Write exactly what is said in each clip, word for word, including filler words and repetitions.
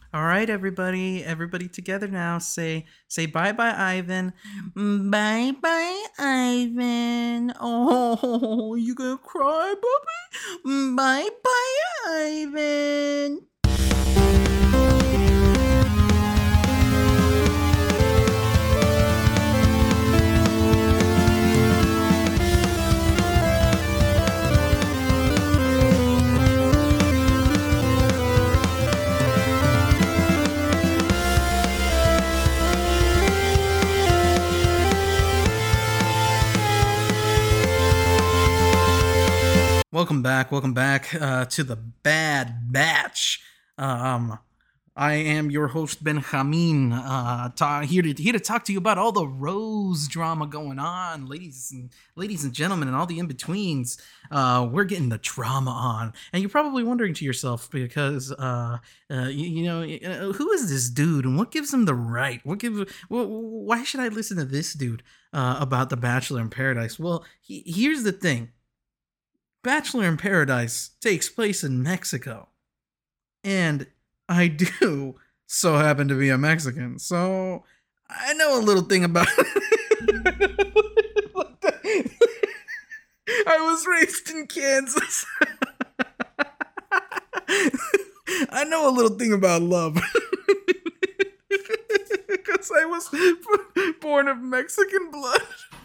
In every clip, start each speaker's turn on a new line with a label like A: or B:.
A: All right, everybody, everybody together now. Say, say bye, bye, Ivan. Bye, bye, Ivan. Oh, you gonna cry, puppy? Bye, bye, Ivan. Welcome back. Welcome back uh, to the Bad Batch. Um, I am your host Benjamin. Uh, ta- here to here to talk to you about all the Rose drama going on, ladies and ladies and gentlemen, and all the in betweens. Uh, we're getting the drama on, and you're probably wondering to yourself because uh, uh, you, you know uh, who is this dude, and what gives him the right? What gives? Wh- why should I listen to this dude uh, about the Bachelor in Paradise? Well, he, here's the thing. Bachelor in Paradise takes place in Mexico. And I do so happen to be a Mexican. So I know a little thing about I was raised in Kansas. I know a little thing about love. Because I was born of Mexican blood.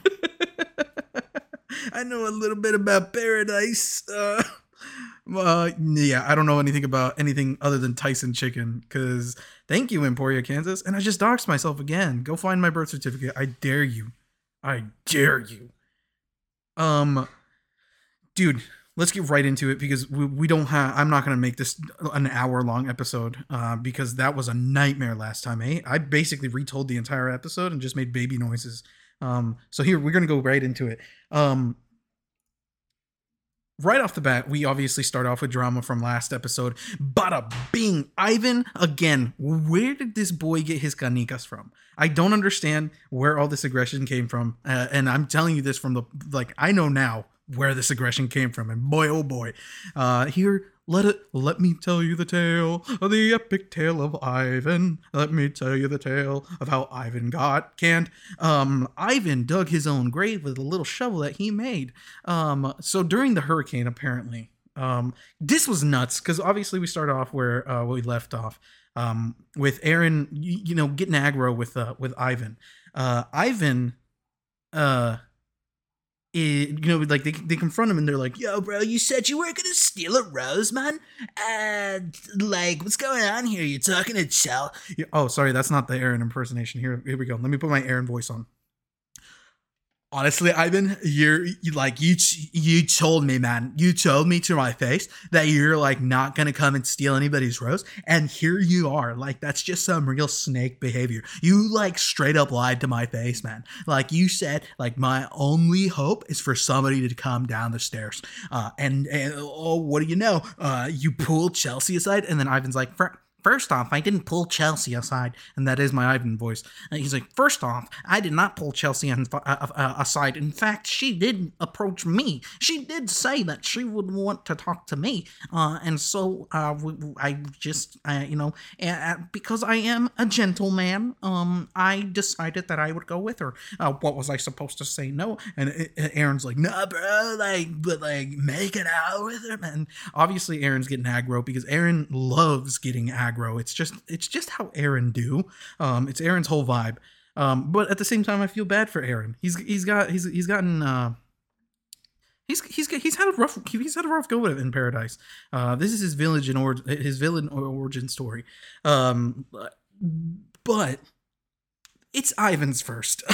A: I know a little bit about paradise. Uh, uh, yeah, I don't know anything about anything other than Tyson chicken. Because thank you, Emporia, Kansas. And I just doxed myself again. Go find my birth certificate. I dare you. I dare you. Um, dude, let's get right into it because we, we don't have. I'm not gonna make this an hour long episode. Uh, because that was a nightmare last time. Eh? I basically retold the entire episode and just made baby noises. Um, so here we're gonna go right into it. Um, right off the bat, we obviously start off with drama from last episode. Bada bing, Ivan again. Where did this boy get his canicas from? I don't understand where all this aggression came from, uh, and I'm telling you this from the like I know now where this aggression came from, and boy oh boy, uh, here. Let it. Let me tell you the tale of the epic tale of Ivan. Let me tell you the tale of how Ivan got canned. Um, Ivan dug his own grave with a little shovel that he made. Um, so during the hurricane, apparently, um, this was nuts because obviously we start off where uh, we left off. Um, with Aaron, you, you know, getting aggro with uh, with Ivan. Uh, Ivan, uh, it, you know, like they they confront him and they're like, "Yo, bro, you said you weren't gonna steal a rose, man. And like, what's going on here? You're talking to Chell." Oh, sorry, that's not the Aaron impersonation. Here, here we go. Let me put my Aaron voice on. Honestly, Ivan, you're you, like you you told me, man. You told me to my face that you're like not gonna come and steal anybody's rose, and here you are. Like that's just some real snake behavior. You like straight up lied to my face, man. Like you said, like my only hope is for somebody to come down the stairs. Uh, and, and oh, what do you know? Uh, you pulled Chelsea aside, and then Ivan's like, "First off, I didn't pull Chelsea aside," and that is my Ivan voice. And he's like, "First off, I did not pull Chelsea uh, uh, aside. In fact, she did approach me. She did say that she would want to talk to me, uh, and so uh, I just, uh, you know, uh, because I am a gentleman, um, I decided that I would go with her. Uh, what was I supposed to say? No?" And Aaron's like, "Nah, bro, like, but like, make it out with her, man." Obviously, Aaron's getting aggro because Aaron loves getting aggro. It's just it's just how Aaron do. Um, it's Aaron's whole vibe. Um, but at the same time, I feel bad for Aaron. He's he's got he's he's gotten uh, he's he's he's had a rough he's had a rough go of it in Paradise. Uh, this is his village and or his villain origin story. Um, but it's Ivan's first.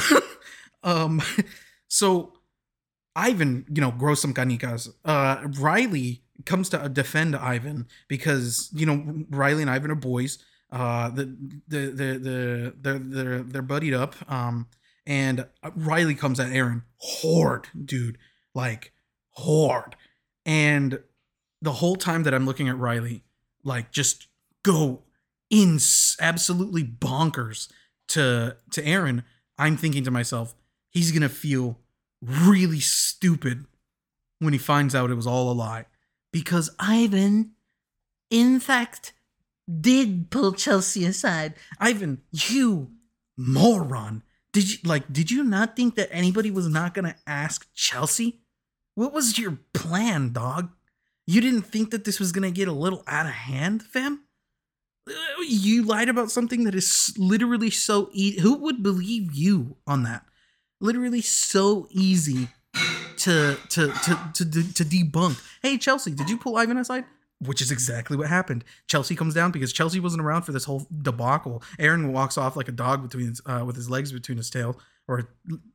A: um, so Ivan, you know, grows some canicas. Uh, Riley comes to defend Ivan because you know Riley and Ivan are boys. Uh, the the the the they're they're they're buddied up. Um, and Riley comes at Aaron hard, dude, like hard. And the whole time that I'm looking at Riley, like just go in absolutely bonkers to to Aaron, I'm thinking to myself, he's gonna feel really stupid when he finds out it was all a lie. Because Ivan, in fact, did pull Chelsea aside. Ivan, you moron. Did you like did you not think that anybody was not gonna ask Chelsea? What was your plan, dog? You didn't think that this was gonna get a little out of hand, fam? You lied about something that is literally so easy. Who would believe you on that? Literally so easy to to to to to debunk. Hey, Chelsea, did you pull Ivan aside? Which is exactly what happened. Chelsea comes down because Chelsea wasn't around for this whole debacle. Aaron walks off like a dog between his, uh, with his legs between his tail, or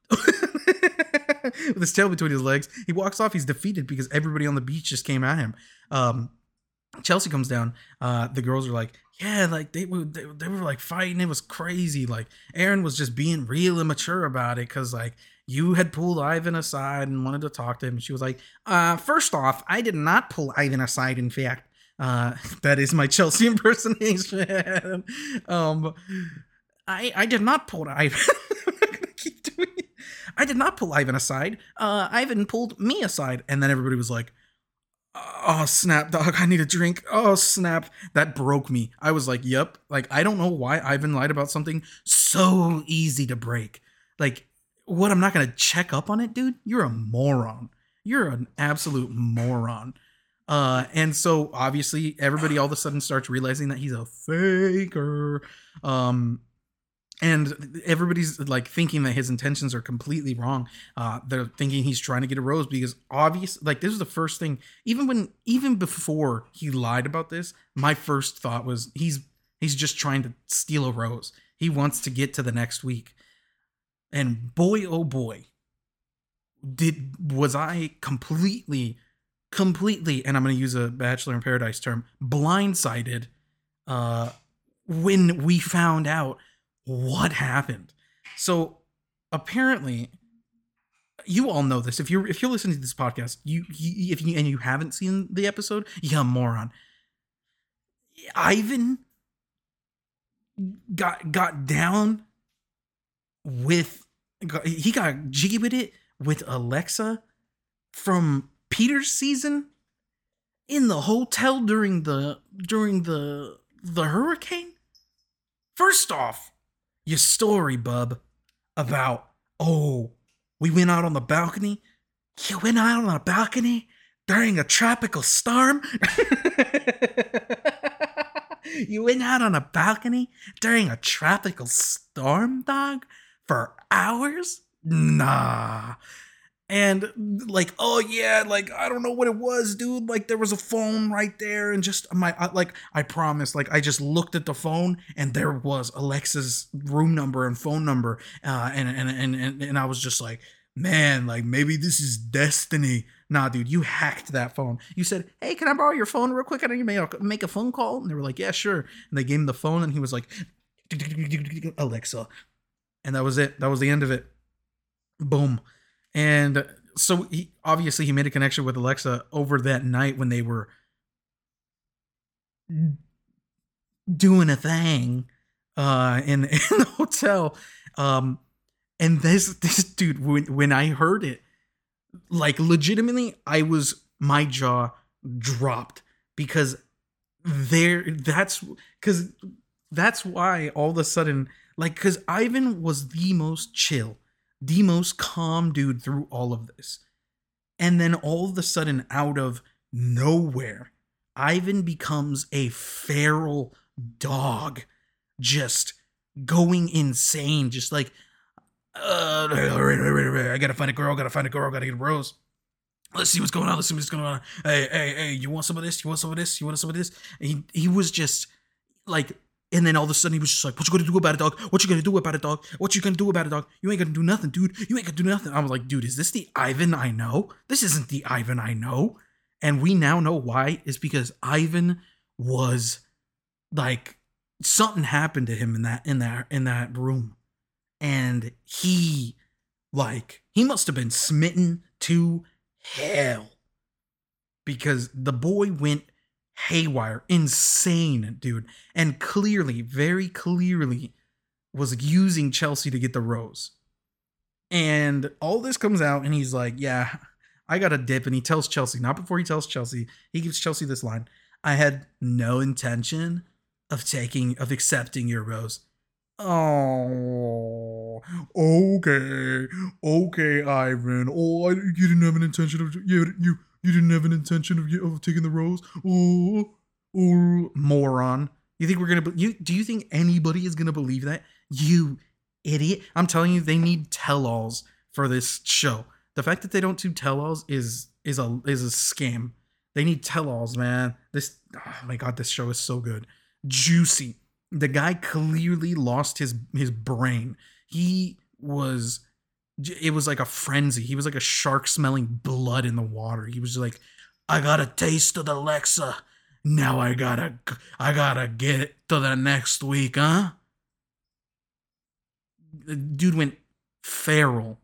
A: with his tail between his legs. He walks off. He's defeated because everybody on the beach just came at him. Um, Chelsea comes down. Uh, the girls are like, yeah, like they were, they, they were like fighting. It was crazy. Like Aaron was just being real immature about it because like you had pulled Ivan aside and wanted to talk to him. She was like, uh, first off, I did not pull Ivan aside. In fact, uh, that is my Chelsea impersonation. um, I I did not pull Ivan. I'm not gonna keep doing it. I did not pull Ivan aside. Uh, Ivan pulled me aside, and then everybody was like, oh snap, dog, I need a drink. Oh snap. That broke me. I was like, yep. Like, I don't know why Ivan lied about something so easy to break. Like, what, I'm not gonna check up on it, dude? You're a moron. You're an absolute moron. Uh, and so obviously everybody all of a sudden starts realizing that he's a faker. Um, and everybody's like thinking that his intentions are completely wrong. Uh, they're thinking he's trying to get a rose because obvious, like this is the first thing. Even when, even before he lied about this, my first thought was he's he's just trying to steal a rose. He wants to get to the next week. And boy, oh boy, did was I completely, completely, and I'm going to use a Bachelor in Paradise term, blindsided uh, when we found out what happened. So apparently, you all know this. If you're if you're listening to this podcast, you, you if you and you haven't seen the episode, you're a moron. Ivan got got down with got, he got jiggy with it with Alexa from Peter's season in the hotel during the during the the hurricane. First off, your story, bub, about, oh, we went out on the balcony. You went out on a balcony during a tropical storm? You went out on a balcony during a tropical storm, dog? For hours? Nah. And like, oh yeah, like, I don't know what it was, dude. Like, there was a phone right there, and just my, like, I promise, like, I just looked at the phone, and there was Alexa's room number and phone number, uh, and and and and and I was just like, man, like, maybe this is destiny. Nah, dude, you hacked that phone. You said, hey, can I borrow your phone real quick? I need to make a, make a phone call. And they were like, yeah, sure. And they gave him the phone, and he was like, Alexa, and that was it. That was the end of it. Boom. And so he obviously he made a connection with Alexa over that night when they were doing a thing uh, in, in the hotel. Um, and this this dude, when when I heard it, like legitimately, I was my jaw dropped because there. That's because that's why all of a sudden, like, because Ivan was the most chill, the most calm dude through all of this. And then all of a sudden, out of nowhere, Ivan becomes a feral dog, just going insane, just like, uh, I gotta find a girl, gotta find a girl, gotta get a rose. Let's see what's going on, let's see what's going on. Hey, hey, hey, you want some of this? You want some of this? You want some of this? And he, he was just like, and then all of a sudden he was just like, what you gonna do about it, dog? What you gonna do about it, dog? What you gonna do about it, dog? You ain't gonna do nothing, dude. You ain't gonna do nothing. I was like, dude, is this the Ivan I know? This isn't the Ivan I know. And we now know why. It's because Ivan was like, something happened to him in that in that in that room. And he like he must have been smitten to hell. Because the boy went haywire, insane, dude, and clearly, very clearly, was using Chelsea to get the rose. And all this comes out, and he's like, yeah, I got a dip. And he tells Chelsea, not before he tells Chelsea, he gives Chelsea this line: I had no intention of taking, of accepting your rose. Oh, okay, okay, Ivan. Oh, I, you didn't have an intention of you, you, you didn't have an intention of, of taking the rose. Oh, oh, moron. You think we're gonna? You do you think anybody is gonna believe that? You idiot! I'm telling you, they need tell-alls for this show. The fact that they don't do tell-alls is is a is a scam. They need tell-alls, man. This, oh my god, this show is so good, juicy. The guy clearly lost his his brain. He was, it was like a frenzy. He was like a shark smelling blood in the water. He was like, I got a taste of the Lexa. Now I gotta, I gotta get it to the next week, huh? The dude went feral,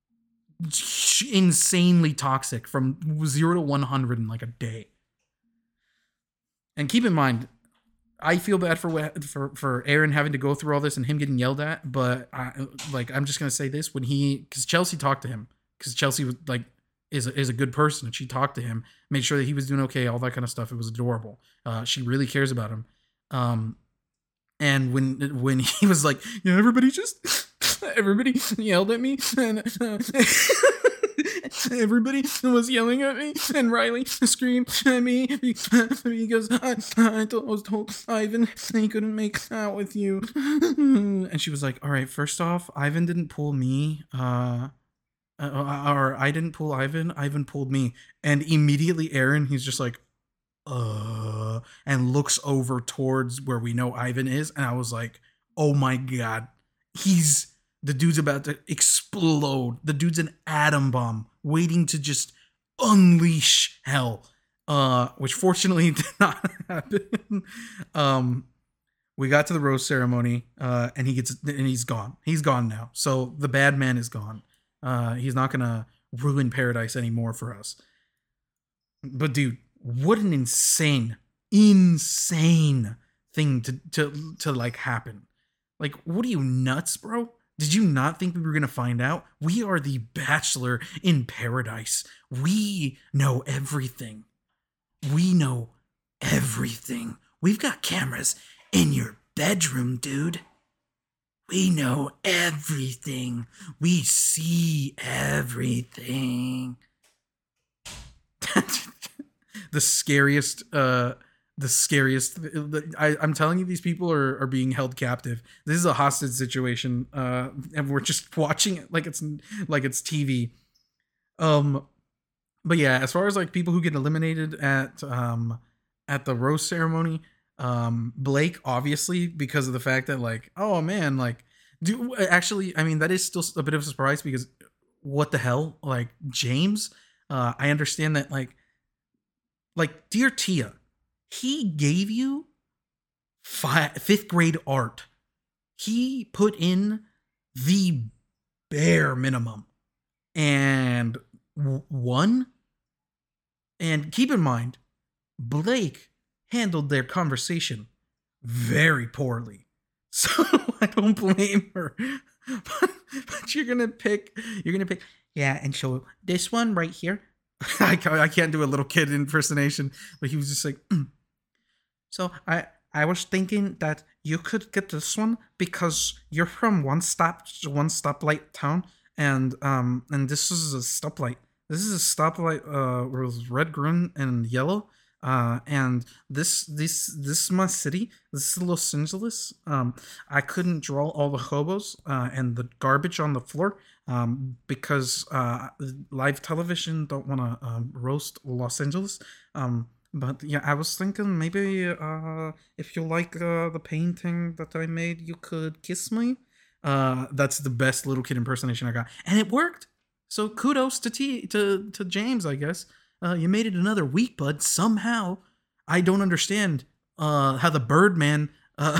A: insanely toxic from zero to one hundred in like a day. And keep in mind, I feel bad for for for Aaron having to go through all this and him getting yelled at, but I, like I'm just gonna say this, when he, because Chelsea talked to him, because Chelsea was like is a, is a good person, and she talked to him, made sure that he was doing okay, all that kind of stuff. It was adorable. Uh, she really cares about him. Um, and when when he was like, yeah, everybody just everybody yelled at me, and uh, everybody was yelling at me, and Riley screamed at me because I, I was told Ivan he couldn't make out with you. And she was like, all right, first off, Ivan didn't pull me, uh, or I didn't pull Ivan, Ivan pulled me. And immediately Aaron, he's just like, uh, and looks over towards where we know Ivan is. And I was like, oh my God, he's, the dude's about to explode. The dude's an atom bomb waiting to just unleash hell. Uh, which fortunately did not happen. um, we got to the rose ceremony, uh, and he gets, and he's gone. He's gone now. So the bad man is gone. Uh, he's not gonna ruin paradise anymore for us. But dude, what an insane, insane thing to to to like happen. Like, what are you, nuts, bro? Did you not think we were going to find out? We are the Bachelor in Paradise. We know everything. We know everything. We've got cameras in your bedroom, dude. We know everything. We see everything. The scariest... Uh, The scariest. I, I'm telling you, these people are, are being held captive. This is a hostage situation, uh, and we're just watching it like it's like it's T V. Um, but yeah, as far as like people who get eliminated at um at the rose ceremony, um, Blake obviously, because of the fact that like, oh man, like, do actually, I mean, that is still a bit of a surprise, because what the hell, like James, uh, I understand that like like dear Tia. He gave you five, fifth grade art. He put in the bare minimum and won. And keep in mind, Blake handled their conversation very poorly. So I don't blame her. But, but you're gonna pick, you're gonna pick, yeah, and so this one right here. I can't, I can't do a little kid impersonation, but he was just like, mm. So I I was thinking that you could get this one because you're from one stop one stoplight town, and um and this is a stoplight. This is a stoplight uh with red, green, and yellow. Uh and this this this is my city. This is Los Angeles. Um I couldn't draw all the hobos uh and the garbage on the floor um because uh live television don't want to um, roast Los Angeles. Um But yeah, I was thinking maybe uh, if you like uh, the painting that I made, you could kiss me. Uh, that's the best little kid impersonation I got, and it worked. So kudos to T to to James, I guess. Uh, you made it another week, bud. Somehow, I don't understand uh, how the Birdman. Uh,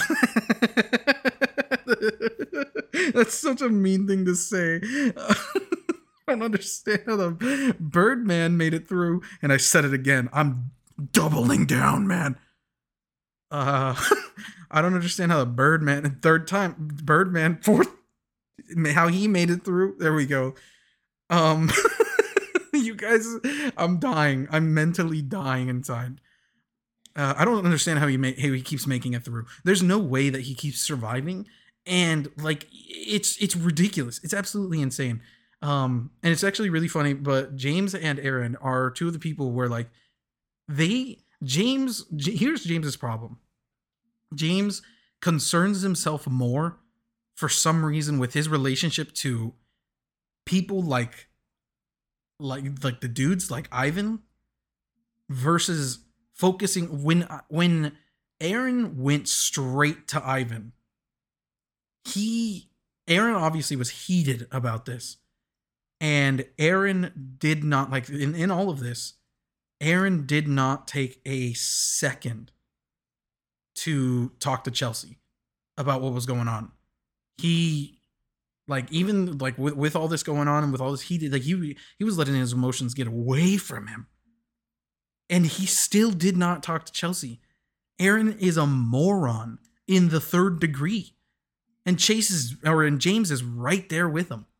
A: that's such a mean thing to say. Uh, I don't understand how the Birdman made it through, and I said it again. I'm doubling down, man. Uh, I don't understand how the Birdman, third time, Birdman, fourth, how he made it through. There we go. Um, you guys, I'm dying. I'm mentally dying inside. Uh, I don't understand how he ma- how he keeps making it through. There's no way that he keeps surviving, and like it's it's ridiculous. It's absolutely insane. Um, and it's actually really funny. But James and Aaron are two of the people where like they James. J- here's James's problem. James concerns himself more for some reason with his relationship to people like like like the dudes like Ivan versus focusing when when Aaron went straight to Ivan. He Aaron obviously was heated about this. And Aaron did not like in, in all of this, Aaron did not take a second to talk to Chelsea about what was going on. He like even like with, with all this going on and with all this he did like he he was letting his emotions get away from him. And he still did not talk to Chelsea. Aaron is a moron in the third degree. And Chase is or and James is right there with him.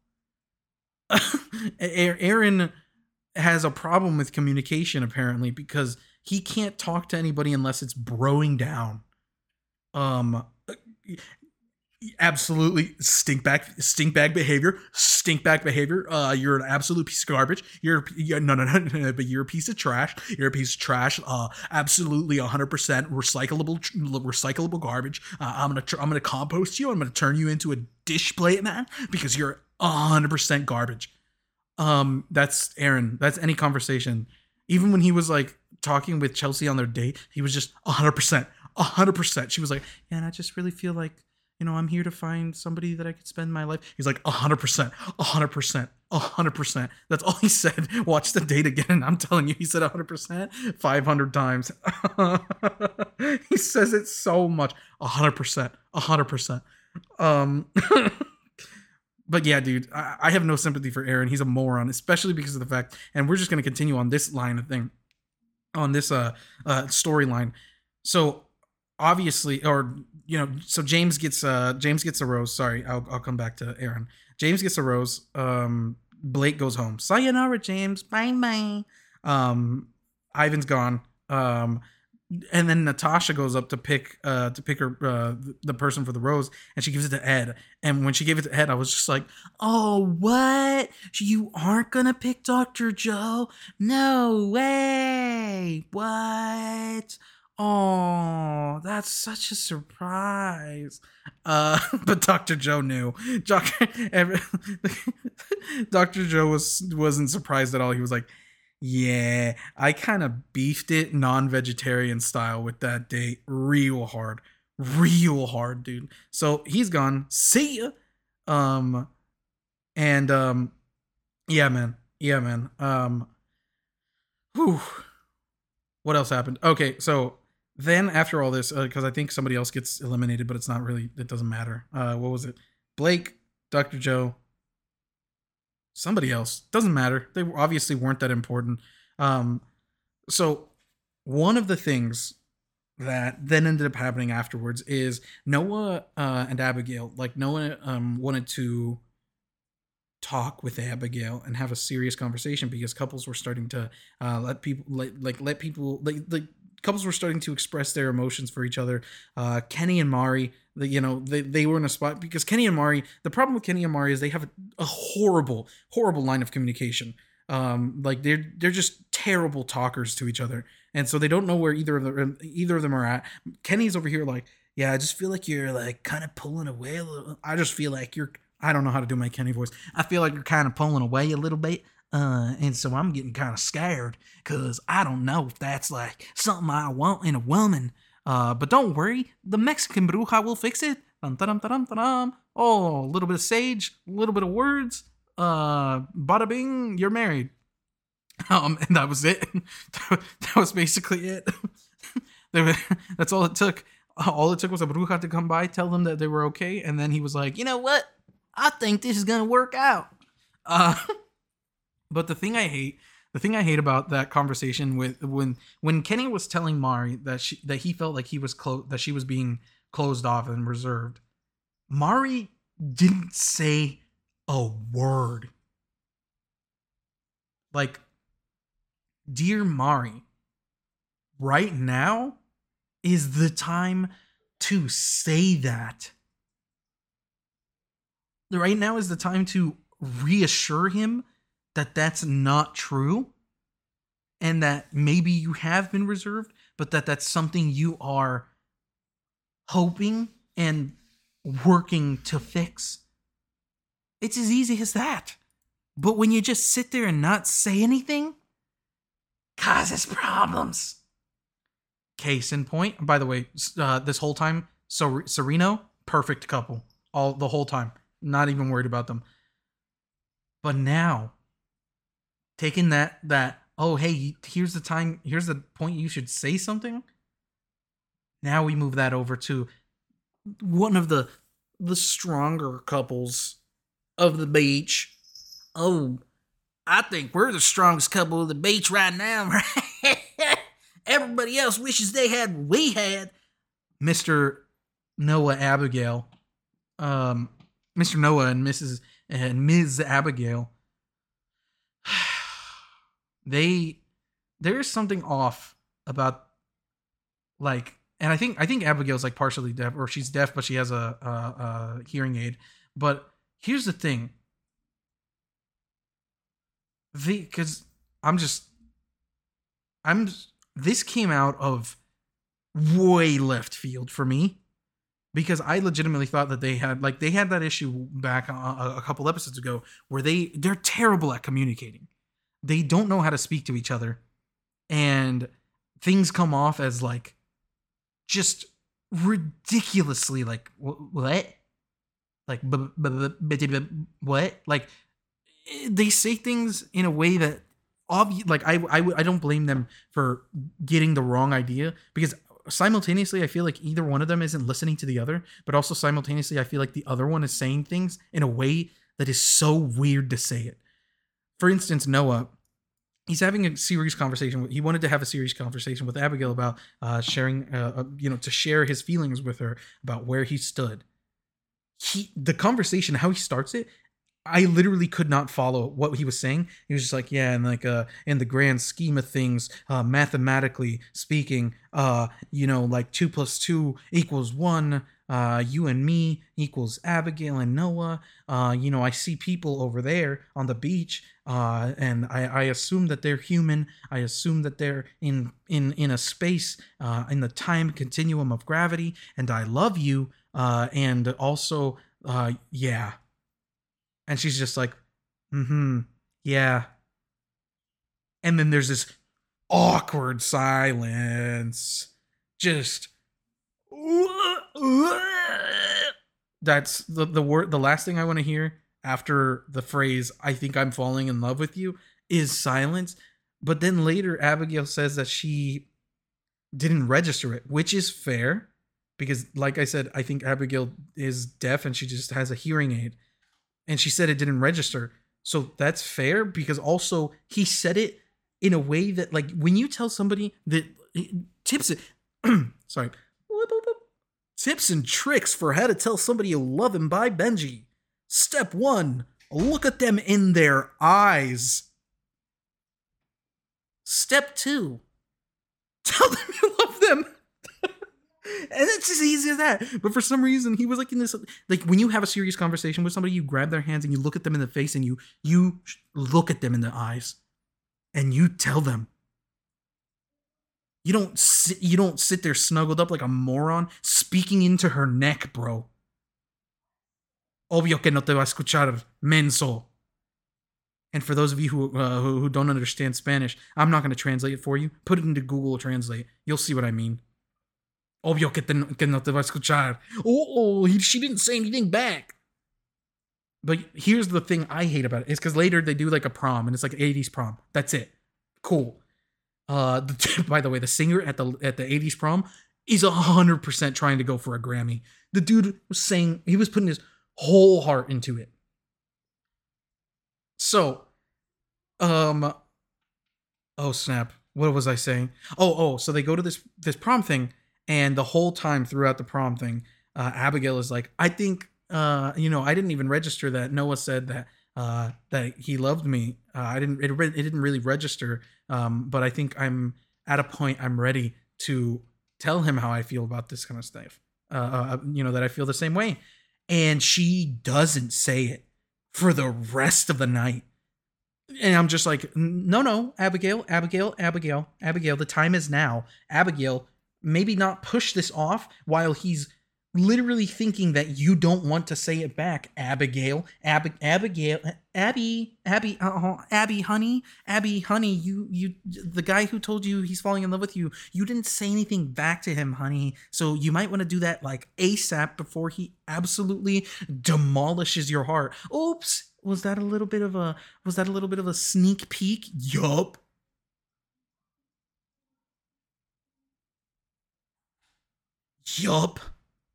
A: Aaron has a problem with communication apparently because he can't talk to anybody unless it's broing down. Um absolutely stink back stink bag behavior stink bag behavior uh you're an absolute piece of garbage you're, you're no, no no no but you're a piece of trash you're a piece of trash uh absolutely one hundred percent recyclable recyclable garbage. uh, i'm gonna i'm gonna compost you. I'm gonna turn you into a dish plate, man, because you're one hundred percent garbage. Um that's Aaron. That's any conversation. Even when he was like talking with Chelsea on their date, he was just one hundred percent one hundred percent. She was like, yeah, and I just really feel like, you know, I'm here to find somebody that I could spend my life. He's like, one hundred percent, one hundred percent, one hundred percent. That's all he said. Watch the date again. And I'm telling you, he said one hundred percent five hundred times. He says it so much. one hundred percent, one hundred percent. Um, but yeah, dude, I, I have no sympathy for Aaron. He's a moron, especially because of the fact, and we're just going to continue on this line of thing, on this uh, uh storyline. So obviously, or you know, so James gets uh James gets a rose. Sorry, I'll I'll come back to Aaron. James gets a rose. Um, Blake goes home. Sayonara, James. Bye bye. Um, Ivan's gone. Um, and then Natasha goes up to pick uh to pick her uh the person for the rose, and she gives it to Ed. And when she gave it to Ed, I was just like, oh, what? You aren't gonna pick Doctor Joe? No way. What? Oh, that's such a surprise. Uh, but Doctor Joe knew. Doctor Doctor Joe was wasn't surprised at all. He was like, yeah, I kind of beefed it non-vegetarian style with that date real hard. Real hard, dude. So he's gone. See ya. Um and um yeah, man. Yeah, man. Um whew. What else happened? Okay, so then after all this, because uh, I think somebody else gets eliminated, but it's not really, it doesn't matter. Uh, what was it? Blake, Doctor Joe, somebody else. Doesn't matter. They obviously weren't that important. Um, so one of the things that then ended up happening afterwards is Noah uh, and Abigail, like Noah um, wanted to talk with Abigail and have a serious conversation because couples were starting to uh, let people like like let people like like couples were starting to express their emotions for each other. Uh, Kenny and Mari, the, you know, they, they were in a spot because Kenny and Mari, the problem with Kenny and Mari is they have a, a horrible, horrible line of communication. Um, like they're they're just terrible talkers to each other, and so they don't know where either of them either of them are at. Kenny's over here like, yeah, I just feel like you're like kind of pulling away a little. I just feel like you're. I don't know how to do my Kenny voice. I feel like you're kind of pulling away a little bit. Uh, and so I'm getting kind of scared because I don't know if that's like something I want in a woman. Uh, but don't worry, the Mexican bruja will fix it. Dun, dun, dun, dun, dun. Oh, a little bit of sage, a little bit of words. Uh, bada bing, you're married. Um, and that was it. That was basically it. That's all it took. All it took was a bruja to come by, tell them that they were okay, and then he was like, you know what? I think this is gonna work out. Uh, but the thing I hate, the thing I hate about that conversation with when when Kenny was telling Mari that she that he felt like he was close that she was being closed off and reserved, Mari didn't say a word. Like, dear Mari, right now is the time to say that. Right now is the time to reassure him that that's not true and that maybe you have been reserved, but that that's something you are hoping and working to fix. It's as easy as that. But when you just sit there and not say anything, causes problems. Case in point, by the way, uh, this whole time, so Sereno, perfect couple, all the whole time, not even worried about them. But now, taking that that oh hey, here's the time, here's the point you should say something. Now we move that over to one of the the stronger couples of the beach. Oh, I think we're the strongest couple of the beach right now, right? Everybody else wishes they had what we had. Mister Noah Abigail. Um, Mister Noah and Missus and Miz Abigail. They, there's something off about, like, and I think I think Abigail's like partially deaf, or she's deaf, but she has a, a, a hearing aid. But here's the thing. The, because I'm just, I'm, just, this came out of way left field for me, because I legitimately thought that they had, like, they had that issue back a, a couple episodes ago where they, they're terrible at communicating. They don't know how to speak to each other, and things come off as like just ridiculously like what, like what, like they say things in a way that obvious. Like I, I, I don't blame them for getting the wrong idea, because simultaneously I feel like either one of them isn't listening to the other, but also simultaneously I feel like the other one is saying things in a way that is so weird to say it. For instance, Noah, he's having a serious conversation. He wanted to have a serious conversation with Abigail about uh, sharing, uh, uh, you know, to share his feelings with her about where he stood. He, the conversation, how he starts it, I literally could not follow what he was saying. He was just like, yeah, and like, uh, in the grand scheme of things, uh, mathematically speaking, uh, you know, like two plus two equals one. Uh, you and me equals Abigail and Noah. Uh, you know, I see people over there on the beach, uh, and I, I assume that they're human. I assume that they're in in in a space, uh, in the time continuum of gravity, and I love you. Uh, and also, uh, yeah. And she's just like, mm-hmm, yeah. And then there's this awkward silence. Just. That's the the word. The last thing I want to hear after the phrase "I think I'm falling in love with you" is silence. But then later, Abigail says that she didn't register it, which is fair, because, like I said, I think Abigail is deaf and she just has a hearing aid, and she said it didn't register. So that's fair, because also he said it in a way that, like, when you tell somebody that tips it, sorry. Tips and tricks for how to tell somebody you love him by Benji. Step one, look at them in their eyes. Step two, tell them you love them. And it's as easy as that. But for some reason, he was like in this, like when you have a serious conversation with somebody, you grab their hands and you look at them in the face and you you look at them in the eyes and you tell them. You don't sit, you don't sit there snuggled up like a moron speaking into her neck, bro. Obvio que no te va a escuchar, menso. And for those of you who uh, who, who don't understand Spanish, I'm not going to translate it for you. Put it into Google Translate. You'll see what I mean. Obvio que, te, que no te va a escuchar. Oh, oh he, she didn't say anything back. But here's the thing I hate about it. It's because later they do like a prom, and it's like eighties prom. That's it. Cool. Uh, the, by the way, the singer at the at the eighties prom is one hundred percent trying to go for a Grammy. The dude was saying, he was putting his whole heart into it. So, um, oh snap, what was I saying? Oh, oh, so they go to this this prom thing, and the whole time throughout the prom thing, uh, Abigail is like, I think, uh, you know, I didn't even register that Noah said that uh, that he loved me. Uh, I didn't, it, it didn't really register. Um, but I think I'm at a point I'm ready to tell him how I feel about this kind of stuff. Uh, uh, you know, that I feel the same way. And she doesn't say it for the rest of the night. And I'm just like, no, no, Abigail, Abigail, Abigail, Abigail, the time is now. Abigail, maybe not push this off while he's literally thinking that you don't want to say it back. Abigail, Ab- Abigail, Abby, Abby, uh, Abby, honey, Abby, honey, you, you, the guy who told you he's falling in love with you, you didn't say anything back to him, honey. So you might want to do that like ASAP before he absolutely demolishes your heart. Oops. Was that a little bit of a, was that a little bit of a sneak peek? Yup. Yup.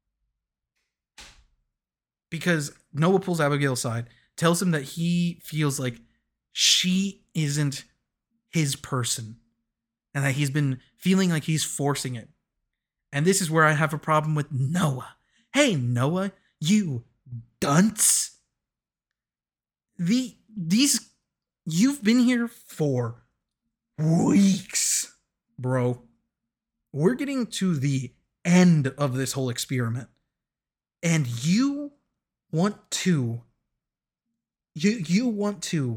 A: Because Noah pulls Abigail aside, tells him that he feels like she isn't his person, and that he's been feeling like he's forcing it. And this is where I have a problem with Noah. Hey, Noah, you dunce. The, these, you've been here for weeks, bro. We're getting to the end of this whole experiment. And you want to, you, you want to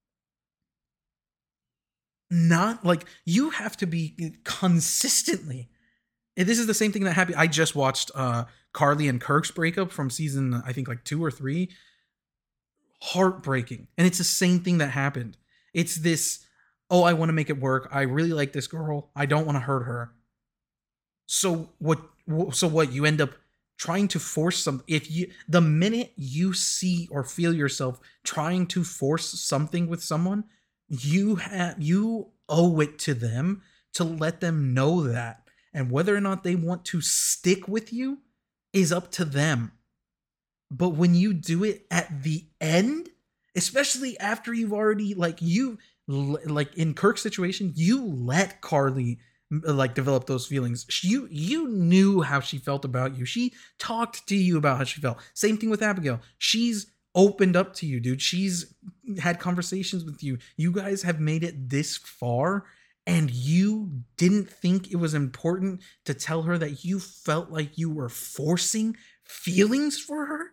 A: not, like, you have to be consistently, and this is the same thing that happened. I just watched uh, Carly and Kirk's breakup from season, I think, like two or three. Heartbreaking. And it's the same thing that happened. It's this, oh, I want to make it work. I really like this girl. I don't want to hurt her. So what, so what, you end up trying to force some, if you, the minute you see or feel yourself trying to force something with someone, you have, you owe it to them to let them know that. And whether or not they want to stick with you is up to them. But when you do it at the end, especially after you've already, like, you, like in Kirk's situation, you let Carly, like, develop those feelings. You, you knew how she felt about you. She talked to you about how she felt. Same thing with Abigail. She's opened up to you, dude. She's had conversations with you. You guys have made it this far, and you didn't think it was important to tell her that you felt like you were forcing feelings for her?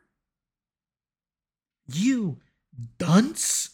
A: You dunce.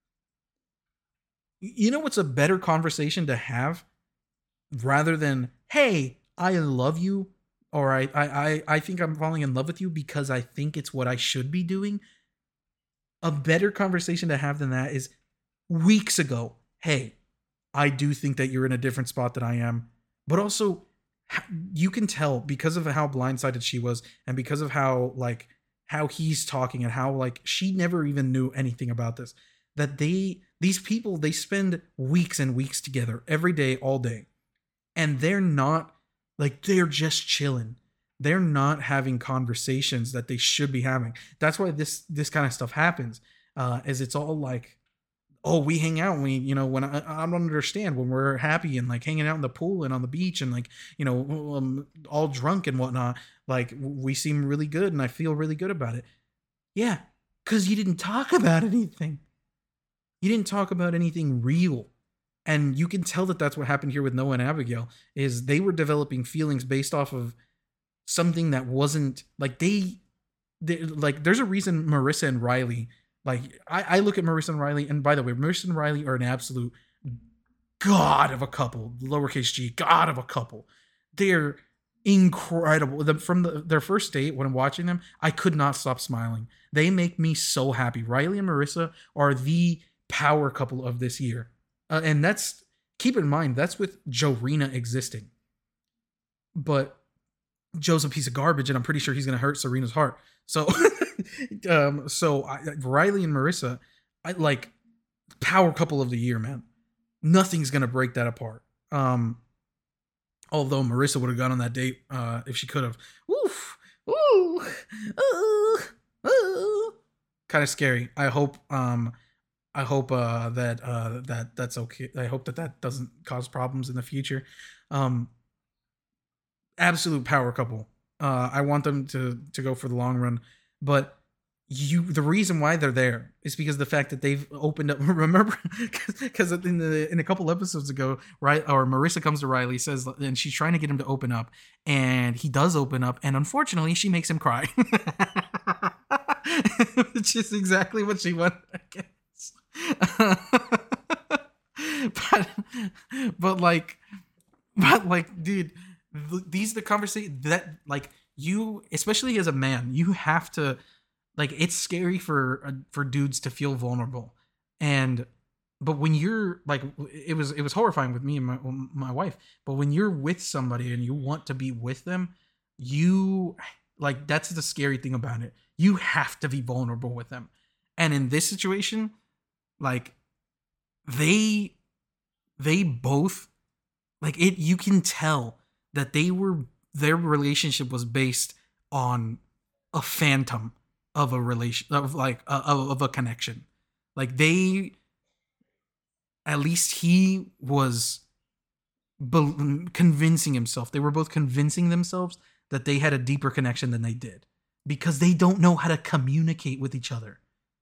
A: You know what's a better conversation to have rather than, hey, I love you, or I, I, I think I'm falling in love with you because I think it's what I should be doing? A better conversation to have than that is weeks ago, hey, I do think that you're in a different spot than I am, but also you can tell because of how blindsided she was and because of how, like, how he's talking and how, like, she never even knew anything about this, that they, these people, they spend weeks and weeks together every day, all day. And they're not, like, they're just chilling. They're not having conversations that they should be having. That's why this, this kind of stuff happens, uh, is it's all like, oh, we hang out and we, you know, when I, I don't understand when we're happy and like hanging out in the pool and on the beach and like, you know, um, all drunk and whatnot, like we seem really good and I feel really good about it. Yeah. Cause you didn't talk about anything. You didn't talk about anything real. And you can tell that that's what happened here with Noah and Abigail, is they were developing feelings based off of something that wasn't like they, they like, there's a reason Marissa and Riley, like, I, I look at Marissa and Riley, and by the way, Marissa and Riley are an absolute god of a couple, lowercase g, god of a couple. They're incredible. The, from the, their first date, when I'm watching them, I could not stop smiling. They make me so happy. Riley and Marissa are the power couple of this year. Uh, and that's, keep in mind, that's with Jorina existing. But Joe's a piece of garbage, and I'm pretty sure he's going to hurt Serena's heart. So, um, so I, Riley and Marissa, I like power couple of the year, man. Nothing's gonna break that apart. Um, although Marissa would have gone on that date uh, if she could have. Oof, ooh, ooh, ooh. Kind of scary. I hope. Um, I hope uh, that uh, that that's okay. I hope that that doesn't cause problems in the future. Um, absolute power couple. Uh, I want them to to go for the long run, but you the reason why they're there is because of the fact that they've opened up. Remember, because in the in a couple episodes ago, right? Or Marissa comes to Riley, says, and she's trying to get him to open up, and he does open up, and unfortunately, she makes him cry, which is exactly what she wanted, I guess. but but like, but like, dude, th- these are the conversations that like you, especially as a man, you have to. Like, it's scary for uh, for dudes to feel vulnerable, and but when you're like, it was it was horrifying with me and my my wife. But when you're with somebody and you want to be with them, you like that's the scary thing about it. You have to be vulnerable with them, and in this situation, like they they both like it. You can tell that they were their relationship was based on a phantom of a relation of like uh, of, of a connection. Like they at least he was be- convincing himself, they were both convincing themselves that they had a deeper connection than they did, because they don't know how to communicate with each other.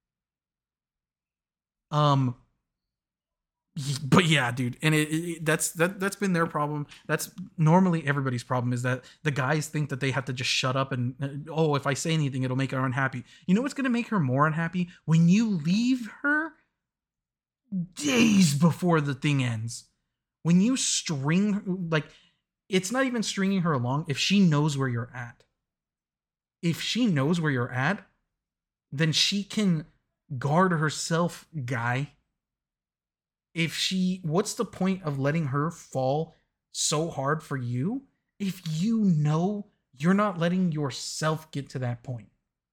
A: um but yeah, dude, and it, it that's that that's been their problem. That's normally everybody's problem, is that the guys think that they have to just shut up and uh, oh, if I say anything, it'll make her unhappy. You know what's gonna make her more unhappy? When you leave her days before the thing ends. When you string, like, it's not even stringing her along. If she knows where you're at, if she knows where you're at, then she can guard herself, guy. If she, what's the point of letting her fall so hard for you if you know you're not letting yourself get to that point?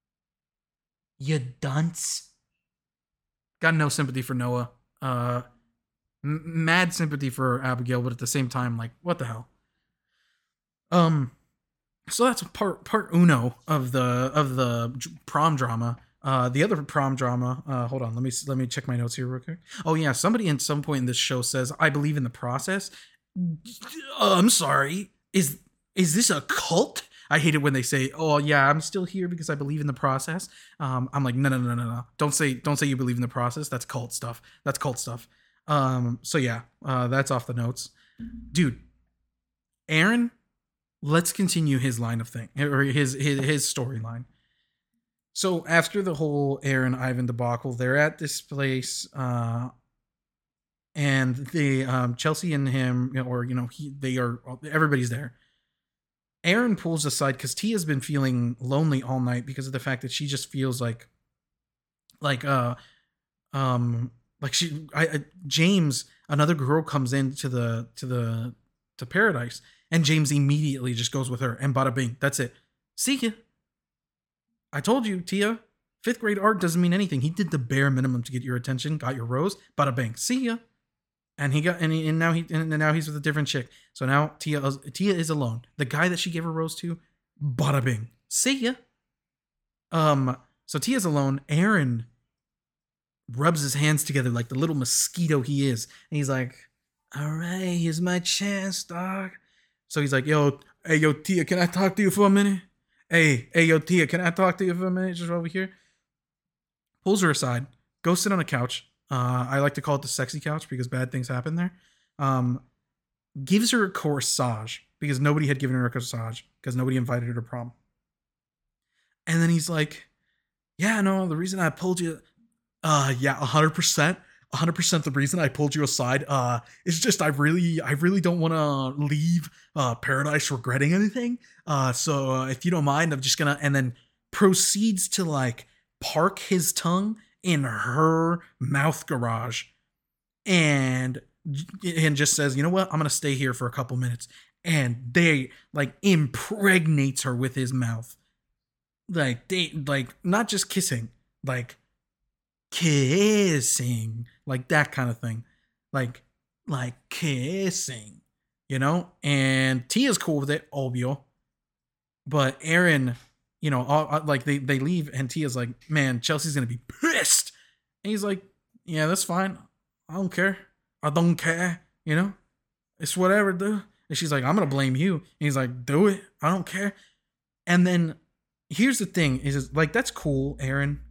A: You dunce. Got no sympathy for Noah. Uh, m- mad sympathy for Abigail, but at the same time, like, what the hell? Um, so that's part part uno of the of the prom drama. Uh, the other prom drama. Uh, hold on, let me let me check my notes here real quick. Oh yeah, somebody at some point in this show says, "I believe in the process." Uh, I'm sorry. Is is this a cult? I hate it when they say, "Oh yeah, I'm still here because I believe in the process." Um, I'm like, no, no, no, no, no. Don't say don't say you believe in the process. That's cult stuff. That's cult stuff. Um, so yeah, uh, that's off the notes, dude. Aaron, let's continue his line of thing or his his his storyline. So after the whole Aaron Ivan debacle, they're at this place, uh, and they um, Chelsea and him, you know, or you know, he they are everybody's there. Aaron pulls aside because Tia's been feeling lonely all night because of the fact that she just feels like, like uh, um, like she, I, I James, another girl comes into the to the to paradise, and James immediately just goes with her, and bada bing, that's it. See ya. I told you, Tia. Fifth grade art doesn't mean anything. He did the bare minimum to get your attention, got your rose, bada bang, see ya. And he got and, he, and now he and now he's with a different chick. So now Tia Tia is alone. The guy that she gave her rose to, bada bing, see ya. Um. So Tia's alone. Aaron rubs his hands together like the little mosquito he is, and he's like, "All right, here's my chance, dog." So he's like, "Yo, hey, yo, Tia, can I talk to you for a minute? Hey, hey, yo, Tia, can I talk to you for a minute just over here?" Pulls her aside, go sit on a couch. Uh, I like to call it the sexy couch because bad things happen there. Um, gives her a corsage because nobody had given her a corsage because nobody invited her to prom. And then he's like, "Yeah, no, the reason I pulled you, uh, yeah, a hundred percent, a hundred percent. The reason I pulled you aside, uh, is just I really, I really don't want to leave, uh, paradise regretting anything. Uh, so uh, if you don't mind, I'm just gonna," and then proceeds to like park his tongue in her mouth garage, and and just says, "You know what? I'm gonna stay here for a couple minutes." And they like impregnates her with his mouth. Like they like not just kissing, like kissing, like that kind of thing, like like kissing, you know. And Tia's cool with it, obvio. But Aaron, you know, all, like they they leave, and Tia's like, "Man, Chelsea's gonna be pissed." And he's like, "Yeah, that's fine. I don't care. I don't care. You know, it's whatever, dude." And she's like, "I'm gonna blame you." And he's like, "Do it. I don't care." And then here's the thing: is like that's cool, Aaron.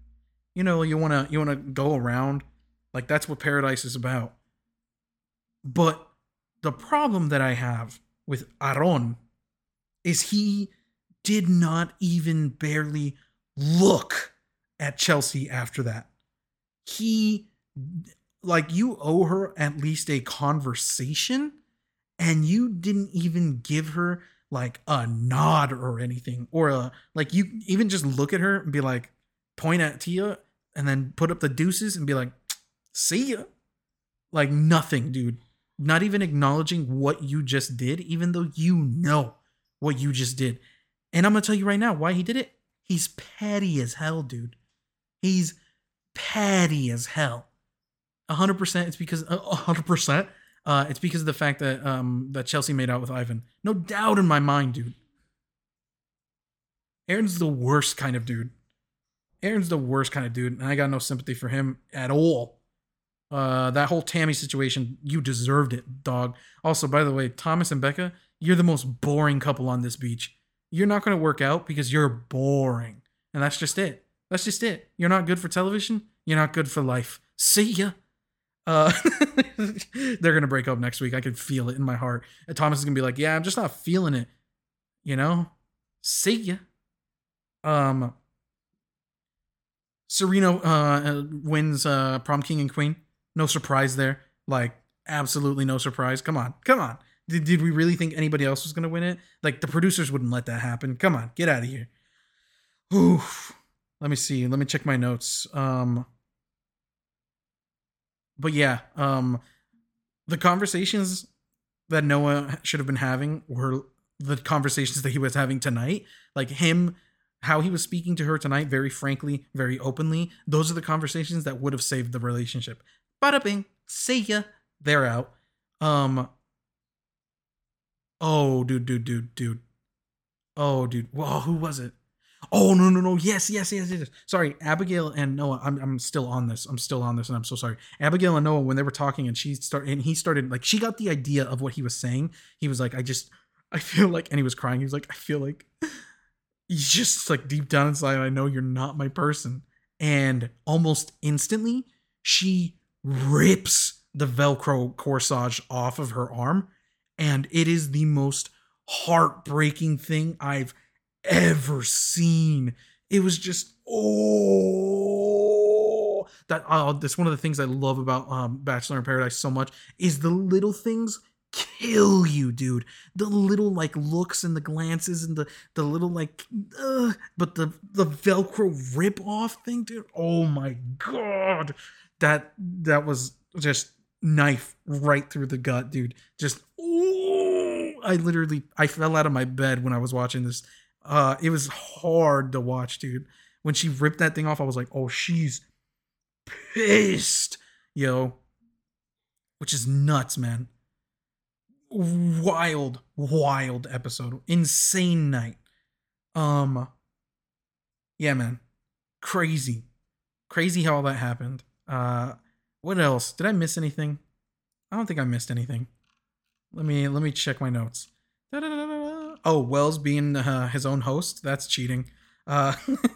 A: You know, you wanna you wanna go around. Like that's what paradise is about. But the problem that I have with Aaron is he did not even barely look at Chelsea after that. He, like, you owe her at least a conversation, and you didn't even give her like a nod or anything, or a like you even just look at her and be like, point at Tia, and then put up the deuces and be like, see ya. Like nothing, dude. Not even acknowledging what you just did, even though you know what you just did. And I'm gonna tell you right now why he did it. He's petty as hell, dude. He's petty as hell. A hundred percent. It's because a hundred percent. Uh, it's because of the fact that um that Chelsea made out with Ivan. No doubt in my mind, dude. Aaron's the worst kind of dude. Aaron's the worst kind of dude, and I got no sympathy for him at all. Uh, that whole Tammy situation, you deserved it, dog. Also, by the way, Thomas and Becca, you're the most boring couple on this beach. You're not going to work out because you're boring. And that's just it. That's just it. You're not good for television. You're not good for life. See ya. Uh, they're going to break up next week. I can feel it in my heart. And Thomas is going to be like, yeah, I'm just not feeling it. You know? See ya. Um, Serena uh, wins uh, Prom King and Queen. No surprise there. Like, absolutely no surprise. Come on. Come on. Did, did we really think anybody else was going to win it? Like, the producers wouldn't let that happen. Come on. Get out of here. Oof. Let me see. Let me check my notes. Um, but yeah, um, the conversations that Noah should have been having were the conversations that he was having tonight. Like, him... how he was speaking to her tonight, very frankly, very openly, those are the conversations that would have saved the relationship. Bada bing, see ya, they're out. Um, oh, dude, dude, dude, dude. Oh, dude, whoa, who was it? Oh, no, no, no, yes, yes, yes, yes. Sorry, Abigail and Noah, I'm, I'm still on this, I'm still on this, and I'm so sorry. Abigail and Noah, when they were talking, and she started, and he started, like, she got the idea of what he was saying. He was like, I just, I feel like, and he was crying, he was like, I feel like... just like deep down inside, I know you're not my person. And almost instantly, she rips the Velcro corsage off of her arm. And it is the most heartbreaking thing I've ever seen. It was just, oh, that, oh, that's one of the things I love about um, Bachelor in Paradise so much is the little things kill you, dude. The little like looks and the glances and the the little like uh, but the the Velcro rip off thing, dude. Oh my god. That that was just knife right through the gut, dude. Just ooh, I literally I fell out of my bed when I was watching this. Uh it was hard to watch, dude. When she ripped that thing off, I was like, "Oh, she's pissed." Yo. Which is nuts, man. Wild, wild episode. Insane night. Um, yeah, man. Crazy. Crazy how all that happened. Uh, what else? Did I miss anything? I don't think I missed anything. Let me, let me check my notes. Da-da-da-da-da. Oh, Wells being uh, his own host. That's cheating. Uh,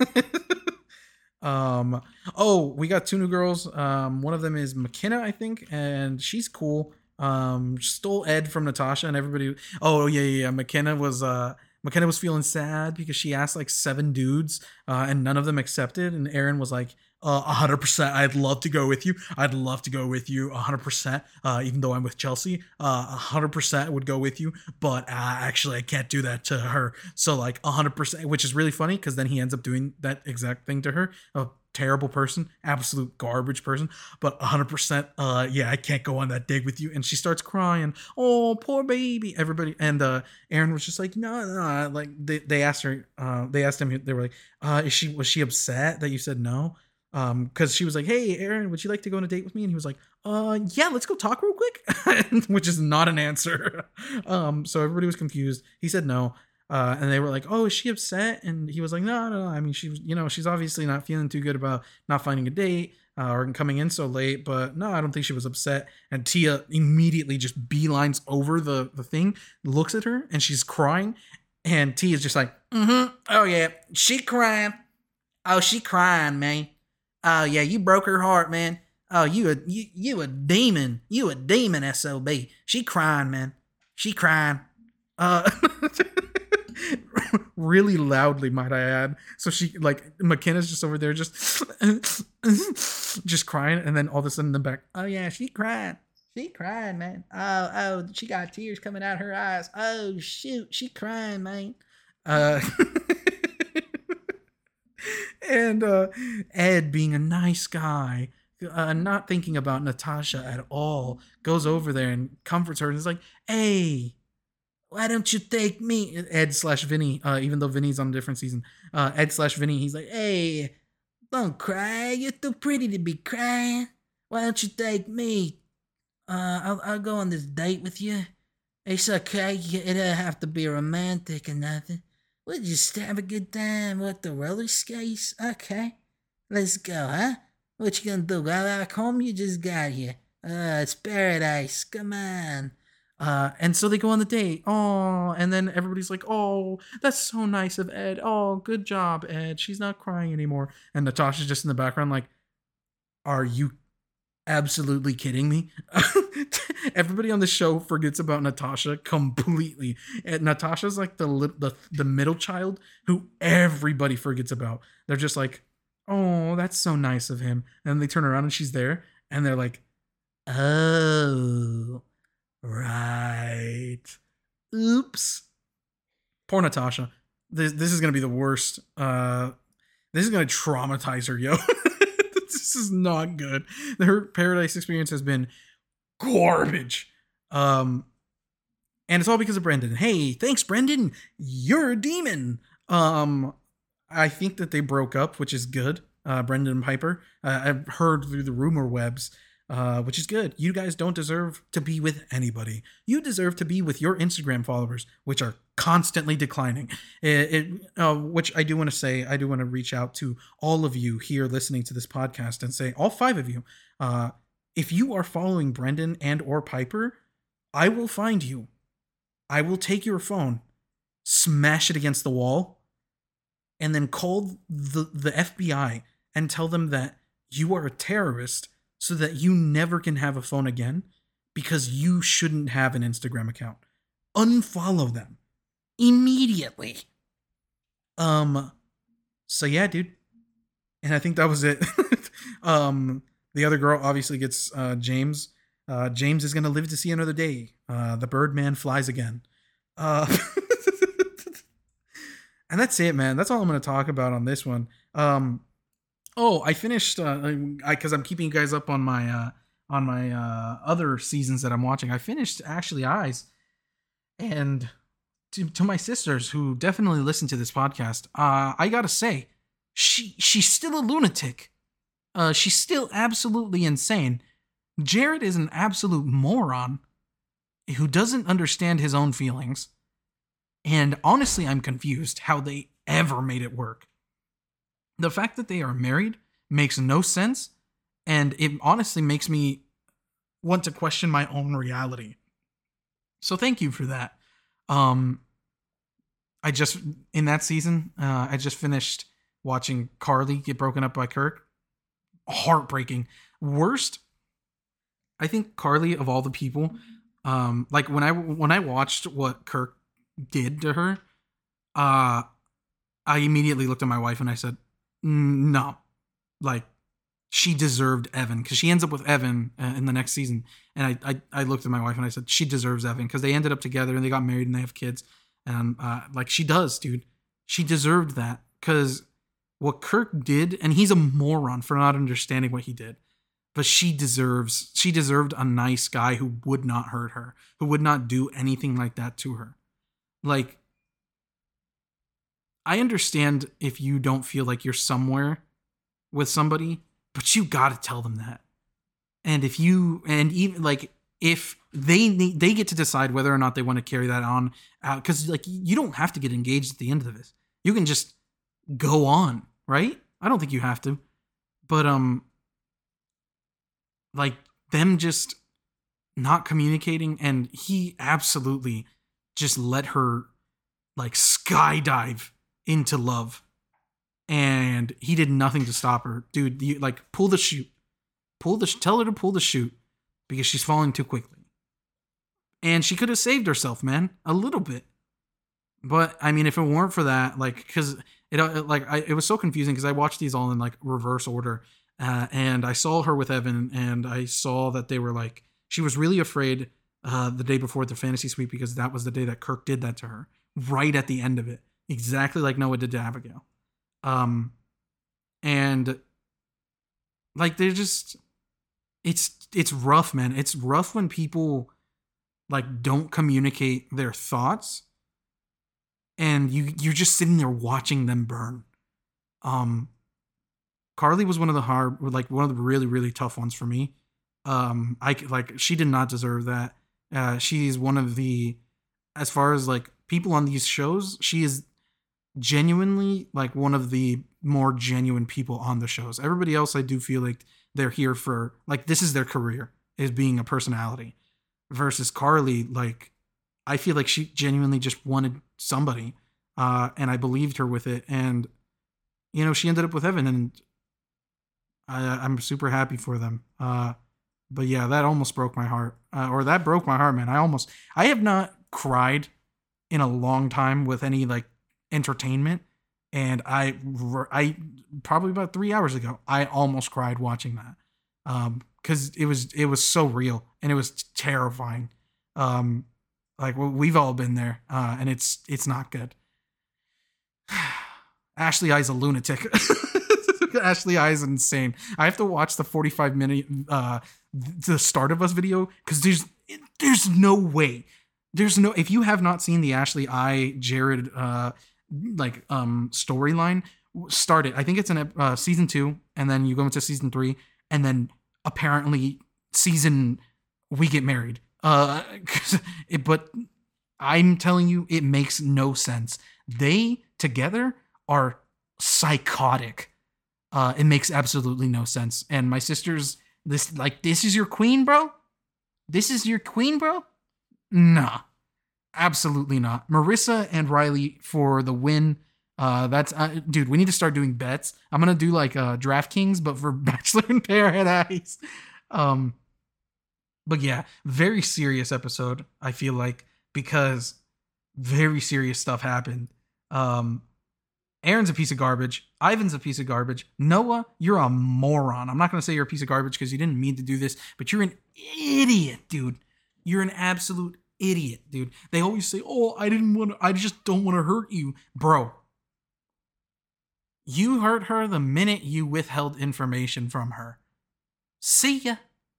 A: um, oh, we got two new girls. Um, one of them is McKenna, I think, and she's cool. Um, stole Ed from Natasha and everybody. Oh yeah, yeah, yeah. McKenna was uh McKenna was feeling sad because she asked like seven dudes, uh, and none of them accepted. And Aaron was like, uh, a hundred percent. I'd love to go with you. I'd love to go with you. A hundred percent. Uh, even though I'm with Chelsea, uh, a hundred percent would go with you. But uh, actually, I can't do that to her. So like a hundred percent, which is really funny because then he ends up doing that exact thing to her. Uh, terrible person, absolute garbage person, but one hundred percent uh yeah, I can't go on that date with you. And she starts crying, oh poor baby, everybody. And uh Aaron was just like, no, no, like they, they asked her, uh they asked him, they were like, uh is she, was she upset that you said no? Um because she was like, hey Aaron, would you like to go on a date with me? And he was like, uh yeah, let's go talk real quick. Which is not an answer. Um so everybody was confused. He said no. Uh, and they were like, oh, is she upset? And he was like, no, no, no. I mean, she was, you know, she's obviously not feeling too good about not finding a date uh, or coming in so late. But no, I don't think she was upset. And Tia immediately just beelines over the, the thing, looks at her, and she's crying. And Tia's just like, mm-hmm. Oh, yeah. She crying. Oh, she crying, man. Oh yeah, you broke her heart, man. Oh, you a you, you a demon. You a demon, S O B. She crying, man. She crying. Uh really loudly, might I add. So she like McKenna's just over there just just crying, and then all of a sudden in the back, oh yeah, she crying. She crying, man. Oh, oh, she got tears coming out her eyes. Oh shoot, she crying, man. Uh and uh Ed, being a nice guy, uh, not thinking about Natasha at all, goes over there and comforts her and is like, hey, why don't you take me? Ed slash Vinny, uh, even though Vinny's on a different season. Uh, Ed slash Vinny, he's like, hey, don't cry. You're too pretty to be crying. Why don't you take me? Uh, I'll, I'll go on this date with you. It's okay. It don't have to be romantic or nothing. We'll just have a good time with the roller skates. Okay. Let's go, huh? What you gonna do? Go back home? You just got here. Uh, it's paradise. Come on. Uh, and so they go on the date. Oh, and then everybody's like, oh, that's so nice of Ed. Oh, good job, Ed. She's not crying anymore. And Natasha's just in the background like, are you absolutely kidding me? Everybody on the show forgets about Natasha completely. And Natasha's like the, the the middle child who everybody forgets about. They're just like, oh, that's so nice of him. And they turn around and she's there. And they're like, oh, right. Oops. Poor Natasha. This this is gonna be the worst. Uh, this is gonna traumatize her, yo. This is not good. Her Paradise experience has been garbage. Um, and it's all because of Brendan. Hey, thanks, Brendan. You're a demon. Um, I think that they broke up, which is good. Uh, Brendan and Piper. Uh, I've heard through the rumor webs. Uh, which is good. You guys don't deserve to be with anybody. You deserve to be with your Instagram followers, which are constantly declining. It, it uh, which I do want to say, I do want to reach out to all of you here listening to this podcast and say, all five of you, uh, if you are following Brendan and or Piper, I will find you. I will take your phone, smash it against the wall, and then call the, the F B I and tell them that you are a terrorist, so that you never can have a phone again, because you shouldn't have an Instagram account. Unfollow them immediately. Um, so yeah, dude. And I think that was it. um, the other girl obviously gets uh, James. Uh, James is gonna live to see another day. Uh, the Birdman flies again. Uh, and that's it, man. That's all I'm gonna talk about on this one. Um. Oh, I finished uh, I because I'm keeping you guys up on my uh, on my uh, other seasons that I'm watching. I finished Ashley Eyes, and to, to my sisters who definitely listen to this podcast, uh, I gotta say, she she's still a lunatic. Uh, she's still absolutely insane. Jared is an absolute moron who doesn't understand his own feelings, and honestly, I'm confused how they ever made it work. The fact that they are married makes no sense, and it honestly makes me want to question my own reality. So thank you for that. Um, I just, in that season, uh, I just finished watching Carly get broken up by Kirk. Heartbreaking. Worst, I think Carly, of all the people, um, like when I when I watched what Kirk did to her, uh, I immediately looked at my wife and I said, no, like she deserved Evan, because she ends up with Evan uh, in the next season. And I, I, I looked at my wife and I said, she deserves Evan, because they ended up together and they got married and they have kids. And uh, like she does, dude, she deserved that, because what Kirk did, and he's a moron for not understanding what he did, but she deserves, she deserved a nice guy who would not hurt her, who would not do anything like that to her. Like, I understand if you don't feel like you're somewhere with somebody, but you gotta tell them that. And if you, and even like, if they they get to decide whether or not they want to carry that on out, because like you don't have to get engaged at the end of this. You can just go on, right? I don't think you have to, but um, like them just not communicating, and he absolutely just let her like skydive into love. and he did nothing to stop her. Dude, you, like, pull the chute. Pull the, tell her to pull the chute because she's falling too quickly. And she could have saved herself, man, a little bit. But I mean, if it weren't for that, like, because it, like, I, it was so confusing because I watched these all in like reverse order, uh, and I saw her with Evan, and I saw that they were like, she was really afraid uh, the day before the fantasy suite because that was the day that Kirk did that to her, right at the end of it, exactly like Noah did to Abigail. Um, and like they're just, it's it's rough, man. It's rough when people like don't communicate their thoughts and you you're just sitting there watching them burn. Um Carly was one of the hard like one of the really really tough ones for me. Um I like she did not deserve that. Uh she's one of the, as far as like people on these shows, she is genuinely like one of the more genuine people on the shows. Everybody else I do feel like they're here for like this is their career, is being a personality. Versus Carly, like I feel like she genuinely just wanted somebody, uh, and I believed her with it. And you know, she ended up with Evan, and I, I'm super happy for them. Uh, but yeah, that almost broke my heart, uh, or that broke my heart, man. I almost, I have not cried in a long time with any like entertainment, and I, I probably about three hours ago, I almost cried watching that. Um, because it was it was so real and it was terrifying. Um, like we've all been there, uh, and it's it's not good. Ashley I's a lunatic. Ashley I is insane. I have to watch the forty-five minute uh, the start of us video because there's there's no way. There's no, if you have not seen the Ashley I Jared uh, like um storyline, start it. I think it's in uh, season two, and then you go into season three, and then apparently season we get married. Uh, it, but I'm telling you, it makes no sense. They together are psychotic. Uh, it makes absolutely no sense. And my sister's this like, this is your queen, bro? This is your queen, bro? Nah, absolutely not. Marissa and Riley for the win. Uh, that's uh, dude. We need to start doing bets. I'm gonna do like uh, DraftKings, but for Bachelor in Paradise. Um, but yeah, very serious episode. I feel like because very serious stuff happened. Um, Aaron's a piece of garbage. Ivan's a piece of garbage. Noah, you're a moron. I'm not gonna say you're a piece of garbage because you didn't mean to do this, but you're an idiot, dude. You're an absolute idiot, dude. They always say, "Oh, I didn't want to. I just don't want to hurt you, bro." You hurt her the minute you withheld information from her. See ya.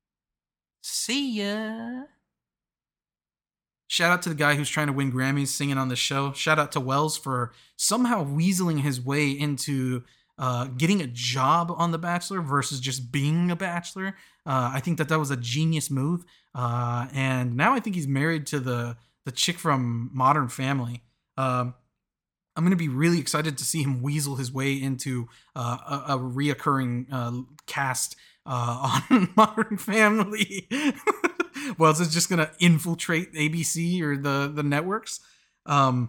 A: See ya. Shout out to the guy who's trying to win Grammys singing on the show. Shout out to Wells for somehow weaseling his way into uh, getting a job on The Bachelor versus just being a bachelor. Uh, I think that that was a genius move. Uh, and now I think he's married to the, the chick from Modern Family. Um, I'm going to be really excited to see him weasel his way into uh, a, a reoccurring uh, cast uh, on Modern Family. Well, it's just going to infiltrate A B C or the, the networks. Um,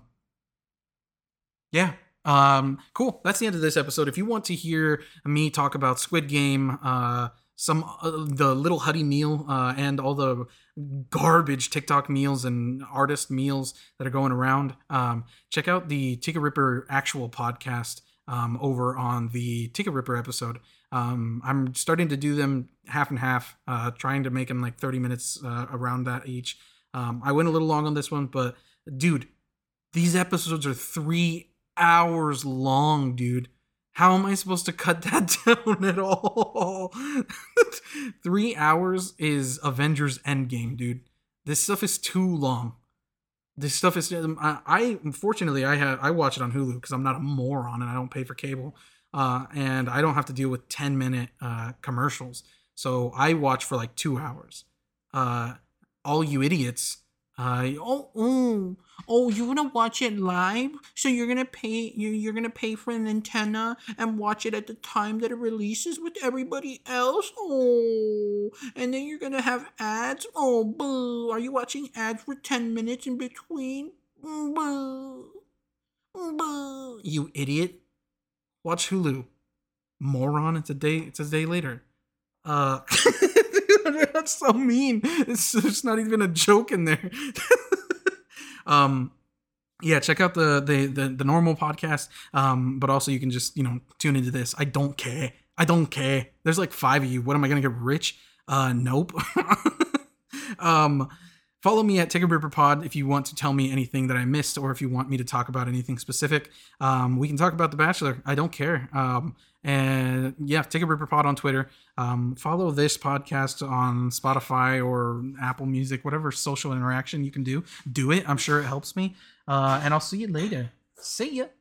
A: yeah. Um, cool. That's the end of this episode. If you want to hear me talk about Squid Game, uh, some uh, the Little Huddy meal, uh, and all the garbage TikTok meals and artist meals that are going around, um, check out the Tika Ripper actual podcast um, over on the Tika Ripper episode. Um, I'm starting to do them half and half, uh, trying to make them like thirty minutes uh, around that each. Um, I went a little long on this one, but dude, these episodes are three hours long, dude. How am I supposed to cut that down at all? Three hours is Avengers Endgame, dude. This stuff is too long. This stuff is. I, I unfortunately I have I watch it on Hulu because I'm not a moron and I don't pay for cable, uh, and I don't have to deal with ten minute uh, commercials. So I watch for like two hours. Uh, all you idiots. Uh, oh, oh, oh, you wanna watch it live? So you're gonna pay you you're gonna pay for an antenna and watch it at the time that it releases with everybody else? Oh, and then you're gonna have ads? Oh, boo! Are you watching ads for ten minutes in between? Boo! Boo! You idiot! Watch Hulu. Moron, it's a day, it's a day later. Uh, that's so mean. It's, it's not even a joke in there. um, yeah, check out the, the, the, the normal podcast. Um, but also you can just, you know, tune into this. I don't care. I don't care. There's like five of you. What am I going to get rich? Uh, nope. um, Follow me at Take a Ripper Pod if you want to tell me anything that I missed, or if you want me to talk about anything specific. Um, we can talk about The Bachelor. I don't care. Um, and yeah, Take a Ripper Pod on Twitter. Um, follow this podcast on Spotify or Apple Music, whatever social interaction you can do. Do it. I'm sure it helps me. Uh, and I'll see you later. See ya.